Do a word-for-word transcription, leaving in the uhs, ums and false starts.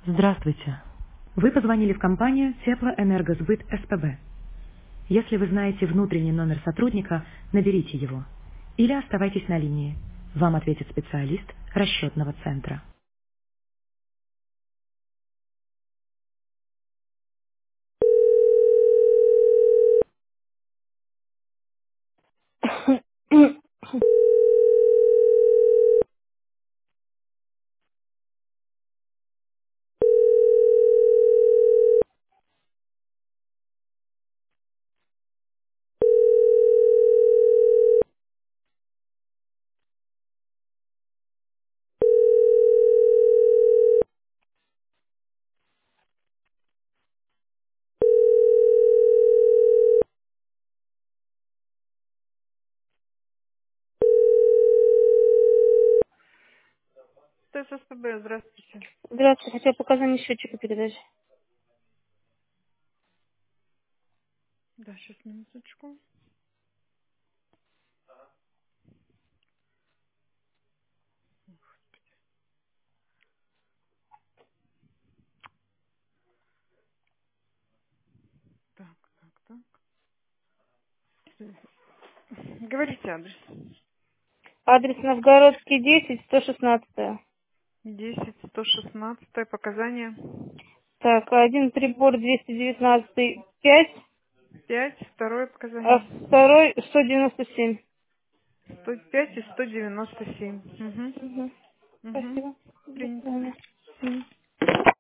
Здравствуйте. Вы позвонили в компанию Теплоэнергосбыт СПБ. Если вы знаете внутренний номер сотрудника, наберите его. Или оставайтесь на линии. Вам ответит специалист расчетного центра. ТССПБ, здравствуйте. Здравствуйте. Хотела показания счетчика передать. Да, сейчас минуточку. Так, так, так. Говорите адрес. Адрес Новгородский, десять, сто шестнадцать. Десять сто шестнадцать. Показания. Так, один прибор двести девятнадцать, пять, Пять. Второе а показание. второй сто девяносто семь. Сто пять и сто девяносто семь. Угу. Угу. Угу. Спасибо. До Принято. свидания. Мгм.